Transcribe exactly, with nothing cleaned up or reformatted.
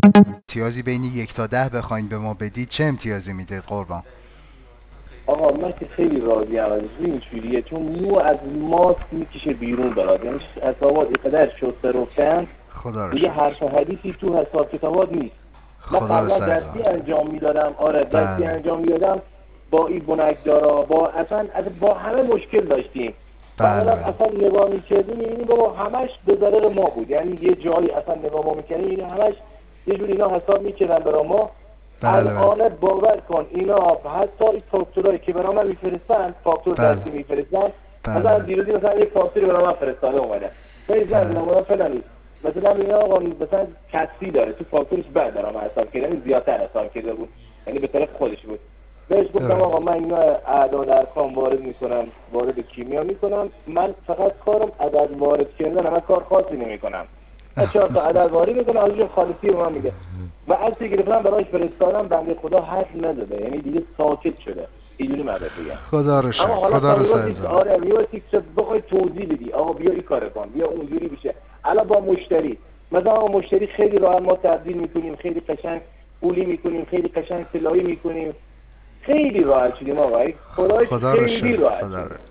امتیازی بین یک تا ده بخواین به ما بدید چه امتیازی میدید قربان؟ آقا من که خیلی راضی ام ازش. این جوریه چون مو از ماست میکشه بیرون برات، یعنی حسابات اینقدر شسته رفتن خدا رو دیگه شکر. حرف و حدیثی تو حساب کتابات نیست. من خدا رو قبلا سرزنه. دستی انجام میدادم، آره دستی بله انجام میدادم با این بنکدارا، با اصلا اصلا با همه مشکل داشتیم. بله بعدم بله اصلا نگاه میکردیم یعنی بابا همش به ضرر ما بود، یعنی یه جایی اصلا نگاه ما میکردیم یعنی همش یه جوری اینا حساب میکردن برای ما. بله بله الان باور کن اینا حتی این فاکتورایی که برای من میفرستن، فاکتور بله دستی میفرستن، بله مثلا بله دیروزی مثلا یک فاکتوری برای من فرستاده اومده، خیلی زنگ بله زدم فلانی مثلا اینا آقا مثلا کسی داره تو فاکتورش بعد دارم حساب کردم، یعنی زیادتر حساب کرده بود، یعنی به طرف خودش بود. بهش گفتم درست. آقا من اینا اعداد ارقام وارد میکنم، وارد کیمیا میکنم، من فقط کارم عدد وارد کردن، من کار خاصی نمیکنم. من چهار تا عدد وارد میکنم از اونجا خالصی به من میده. و عکسی گرفتم برایش فرستادم، بنده خدا حرف نزده، یعنی دیگه ساکت شده. اینجوری من بهت بگم. خدا رو اما شکر. حالا خدا تا رو میگفتی سرزنه. آره میگفتی که بخوای توضیح بدی آقا بیا این کار کن، بیا اونجوری بشه. الان با مشتری مثلا آقا مشتری خیلی راحت ما تبدیل میکنیم، خیلی قشنگ پولی میکنیم، خیلی قشنگ طلایی میکنیم، خیلی راحت شدیم آقا، خدایش خدا رو خیلی شکر. راحت خدا رو شدیم.